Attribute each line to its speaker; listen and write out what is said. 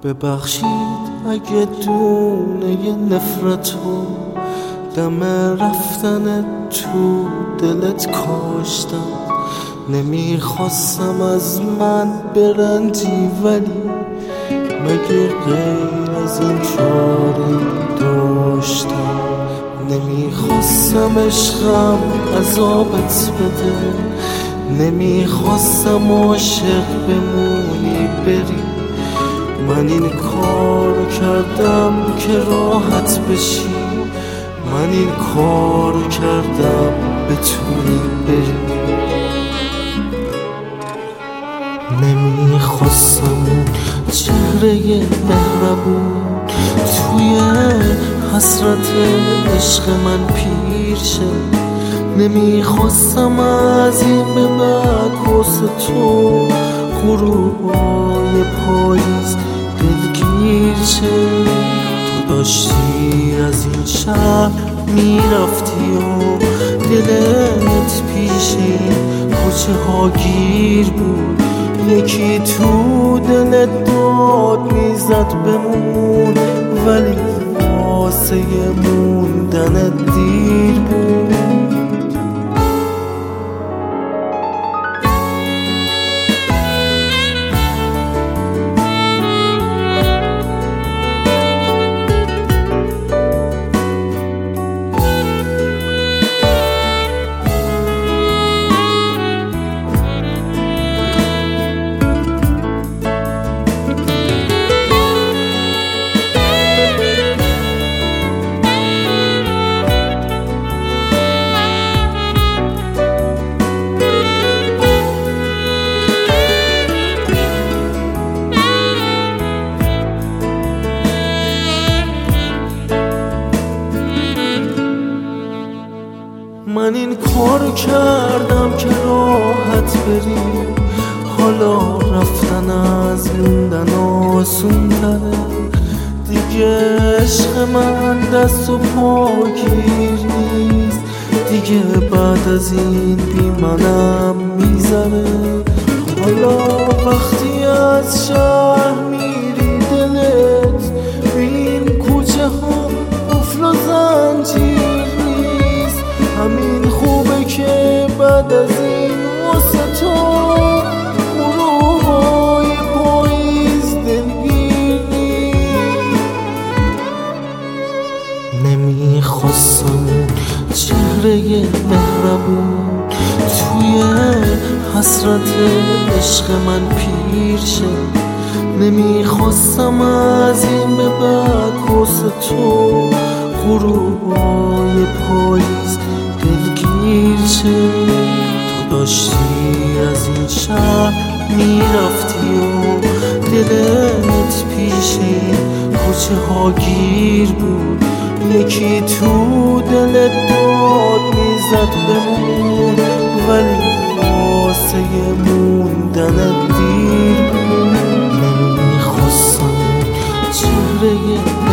Speaker 1: ببخشید اگه دونه نفرتو دم رفتن تو دلت کاشتم. نمیخواستم از من برندی، ولی مگه غیر از این چاره داشتم؟ نمیخواستم عشقم عذابت بده، نمیخواستم عاشق بمونی بری. من این کارو کردم که راحت بشی، من این کارو کردم بتونی بری. نمیخواستم اون چهره مهربون توی حسرت عشق من پیر شه. نمیخواستم از این به بعد واسه تو غروبای پاییز دلگیر شه. تو داشتی از این شهر میرفتی و دلت پیش این کوچه ها گیر بود. یکی تو دلت داد میزد بمون، ولی واسه موندنت دیر بود. من این کارو کردم که راحت بری، حالا رفتن از موندن آسون تره. دیگه عشق من دست و پاگیر نیست، دیگه بعد از این بی منم میذاره. حالا وقتی از شهر میری دلت بین کوچه ها قفل و زنجیر. همین خوبه که بعد از این واسه تو غروبای پاییز دلگیری. نمیخواستم چهره مهربون توی حسرت عشق من پیر شه. نمیخواستم از این به بعد واسه تو غروبای پاییز دلگیر شه. تو داشتی از این شهر میرفتی و دلت پیش این کوچه ها گیر بود. یکی تو دلت داد میزد بمون، ولی واسه موندنت دیر بود. نمیخواستم چهره